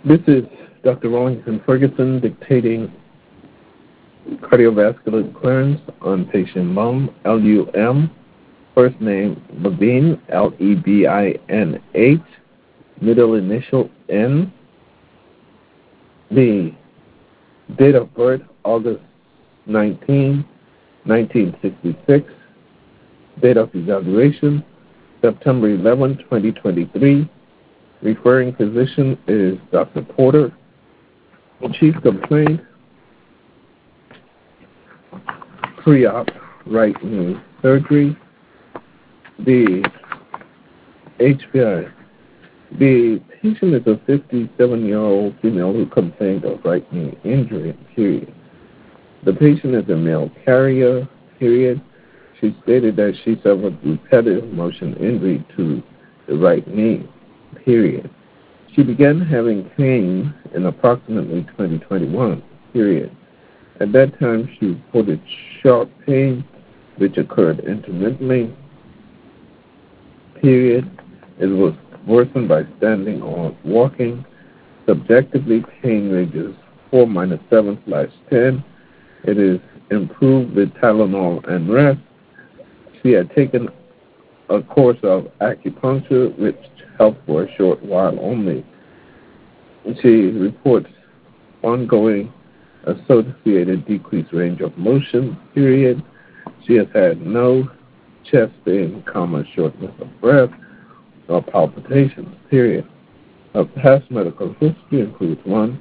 This is Dr. Rawlington Ferguson dictating cardiovascular clearance on patient Lum, L-U-M, first name Levine, L-E-B-I-N-H, middle initial N, the date of birth, August 19, 1966, date of evaluation, September 11, 2023. Referring physician is Dr. Porter. Chief complaint, pre-op right knee surgery. The HPI. The patient is a 57-year-old female who complained of right knee injury, period. The patient is a male carrier, period. She stated that she suffered repetitive motion injury to the right knee, period. She began having pain in approximately 2021, period. At that time, she reported sharp pain, which occurred intermittently, period. It was worsened by standing or walking. Subjectively, pain ranges 4-7/10. It is improved with Tylenol and rest. She had taken a course of acupuncture, which helped for a short while only. She reports ongoing associated decreased range of motion, period. She has had no chest pain, shortness of breath, or palpitations, period. Her past medical history includes 1,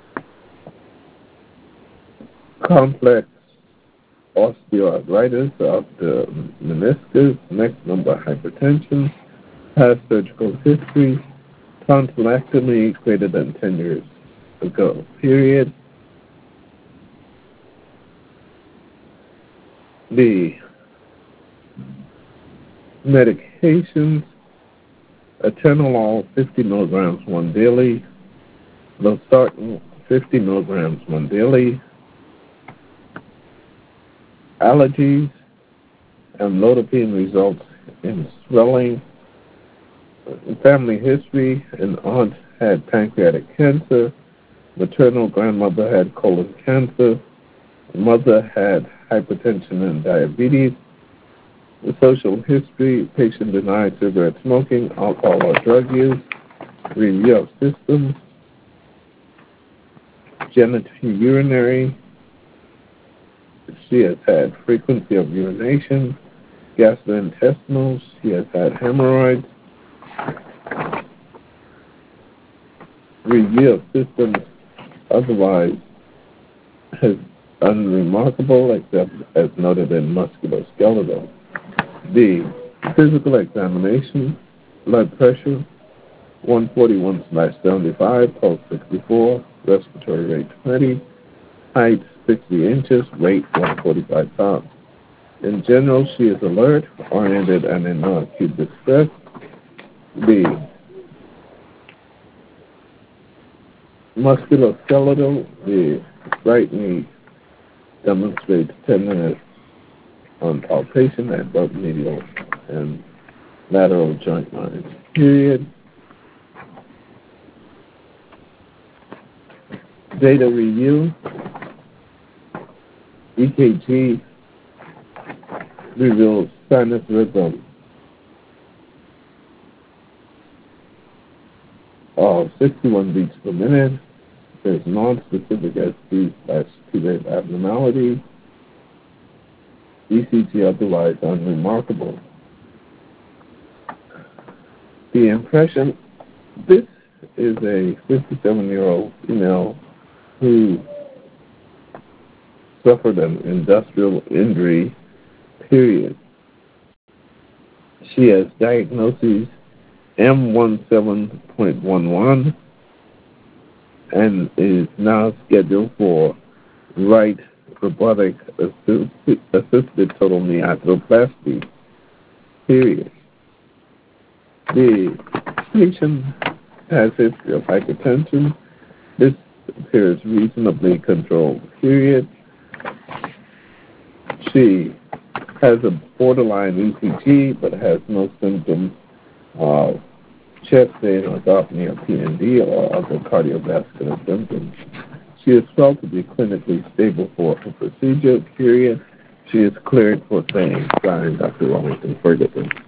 complex osteoarthritis of the meniscus, neck lumbar hypertension, past surgical history, tonsillectomy greater than 10 years ago, period. The medications, atenolol 50 milligrams one daily, losartan 50 milligrams one daily, allergies, amlodipine results in swelling. Family history, an aunt had pancreatic cancer, maternal grandmother had colon cancer, mother had hypertension and diabetes. The social history, patient denied cigarette smoking, alcohol or drug use, review of systems, genitourinary. She has had frequency of urination, gastrointestinal. She has had hemorrhoids. Review of systems otherwise is unremarkable except as noted in musculoskeletal. The physical examination, blood pressure 141/75, pulse 64, respiratory rate 20, height 60 inches, weight 145 pounds. In general, she is alert, oriented, and in non-acute distress. The musculoskeletal, the right knee demonstrates tenderness on palpation at both medial and lateral joint lines, period. Data review, EKG reveals sinus rhythm of 61 beats per minute. There's non-specific ST/T-wave abnormality. ECG otherwise unremarkable. The impression, this is a 57-year-old female who suffered an industrial injury, period. She has diagnoses M17.11 and is now scheduled for right robotic assisted total knee arthroplasty, period. The patient has history of hypertension. This appears reasonably controlled, period. She has a borderline ECG but has no symptoms of chest pain, orthopnea, PND, or other cardiovascular symptoms. She is felt to be clinically stable for a procedure period. She is cleared for saying, signed Dr. Wellington Ferguson.